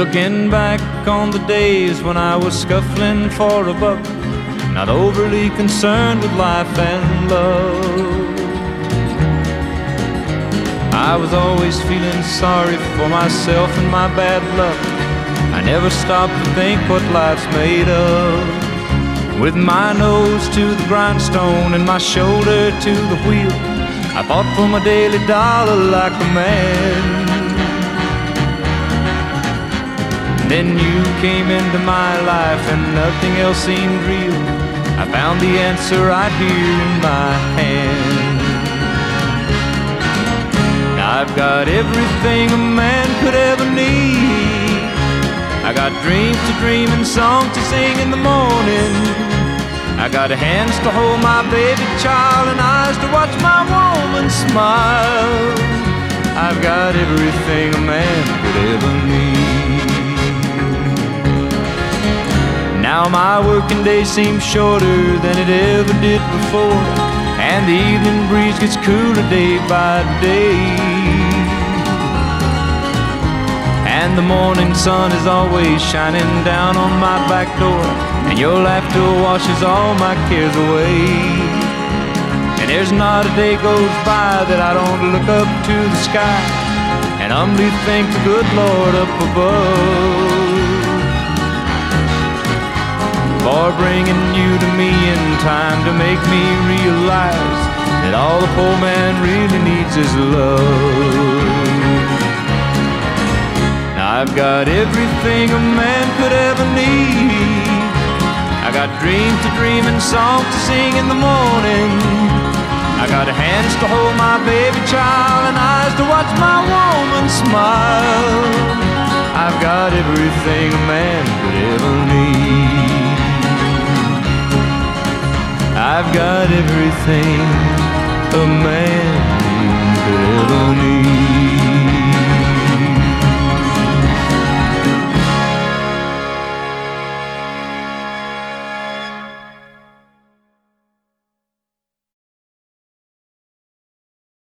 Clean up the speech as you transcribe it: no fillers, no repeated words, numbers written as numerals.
Looking back on the days when I was scuffling for a buck, not overly concerned with life and love. I was always feeling sorry for myself and my bad luck. I never stopped to think what life's made of. With my nose to the grindstone and my shoulder to the wheel, I fought for my daily dollar like a man. Then you came into my life and nothing else seemed real. I found the answer right here in my hand. Now I've got everything a man could ever need. I got dreams to dream and songs to sing in the morning. I got hands to hold my baby child and eyes to watch my woman smile. I've got everything a man could ever need. Now my working day seems shorter than it ever did before, and the evening breeze gets cooler day by day. And the morning sun is always shining down on my back door, and your laughter washes all my cares away. And there's not a day goes by that I don't look up to the sky and humbly thank the good Lord up above for bringing you to me in time to make me realize that all the poor man really needs is love. Now I've got everything a man could ever need. I got dreams to dream and songs to sing in the morning. I got hands to hold my baby child and eyes to watch my woman smile. I've got everything a man could ever need. I've got everything a man could ever need.